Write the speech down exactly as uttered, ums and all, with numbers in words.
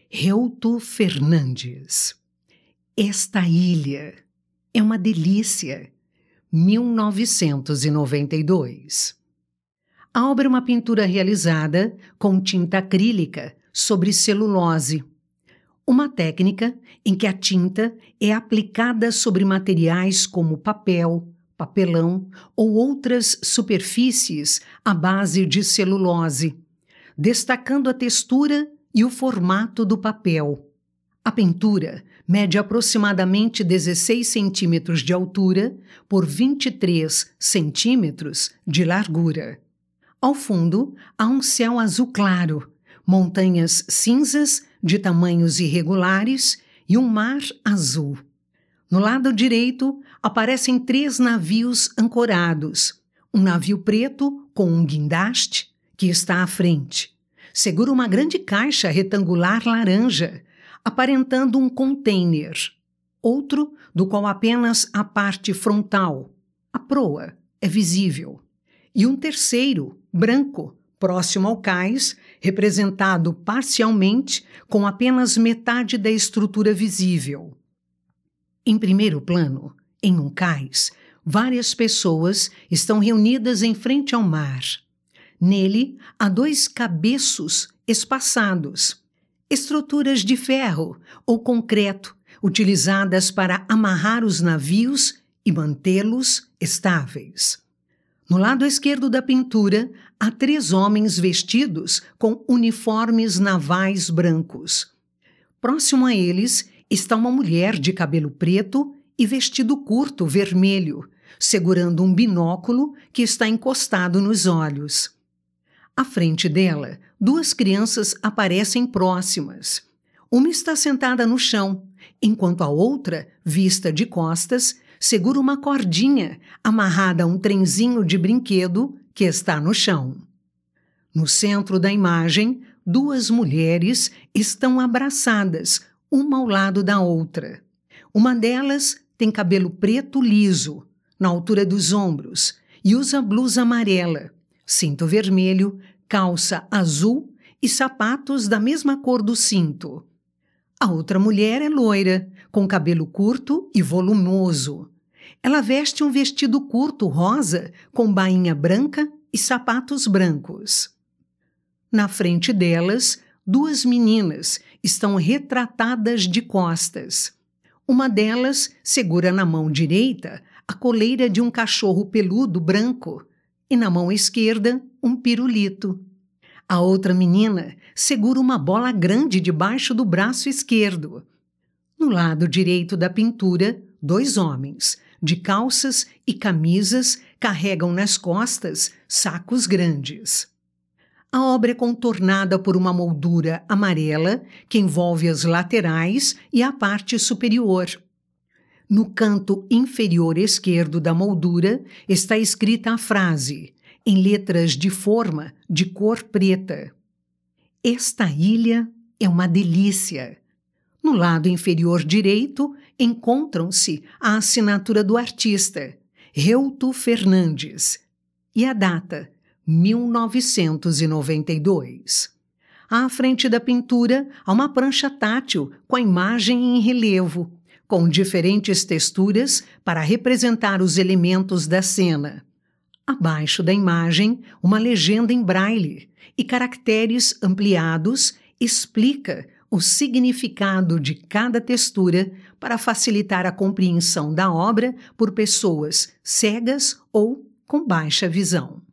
Reuto Fernandes. Esta ilha é uma delícia. mil novecentos e noventa e dois. A obra é uma pintura realizada com tinta acrílica sobre celulose, uma técnica em que a tinta é aplicada sobre materiais como papel, papelão ou outras superfícies à base de celulose, destacando a textura e o formato do papel. A pintura mede aproximadamente dezesseis centímetros de altura por vinte e três centímetros de largura. Ao fundo, há um céu azul claro, montanhas cinzas de tamanhos irregulares e um mar azul. No lado direito, aparecem três navios ancorados. Um navio preto com um guindaste, que está à frente. Segura uma grande caixa retangular laranja, aparentando um container. Outro, do qual apenas a parte frontal, a proa, é visível. E um terceiro, branco, próximo ao cais, representado parcialmente com apenas metade da estrutura visível. Em primeiro plano, em um cais, várias pessoas estão reunidas em frente ao mar. Nele, há dois cabeços espaçados, estruturas de ferro ou concreto utilizadas para amarrar os navios e mantê-los estáveis. No lado esquerdo da pintura, há três homens vestidos com uniformes navais brancos. Próximo a eles está uma mulher de cabelo preto e vestido curto vermelho, segurando um binóculo que está encostado nos olhos. À frente dela, duas crianças aparecem próximas. Uma está sentada no chão, enquanto a outra, vista de costas, segura uma cordinha amarrada a um trenzinho de brinquedo que está no chão. No centro da imagem, duas mulheres estão abraçadas, uma ao lado da outra. Uma delas tem cabelo preto liso, na altura dos ombros, e usa blusa amarela, cinto vermelho, calça azul e sapatos da mesma cor do cinto. A outra mulher é loira, com cabelo curto e volumoso. Ela veste um vestido curto rosa com bainha branca e sapatos brancos. Na frente delas, duas meninas estão retratadas de costas. Uma delas segura na mão direita a coleira de um cachorro peludo branco e na mão esquerda um pirulito. A outra menina segura uma bola grande debaixo do braço esquerdo. No lado direito da pintura, dois homens, de calças e camisas, carregam nas costas sacos grandes. A obra é contornada por uma moldura amarela que envolve as laterais e a parte superior. No canto inferior esquerdo da moldura está escrita a frase, em letras de forma de cor preta: Esta ilha é uma delícia. No lado inferior direito encontram-se a assinatura do artista, Reuto Fernandes, e a data, mil novecentos e noventa e dois. À frente da pintura há uma prancha tátil com a imagem em relevo, com diferentes texturas para representar os elementos da cena. Abaixo da imagem, uma legenda em braille e caracteres ampliados explica o significado de cada textura para facilitar a compreensão da obra por pessoas cegas ou com baixa visão.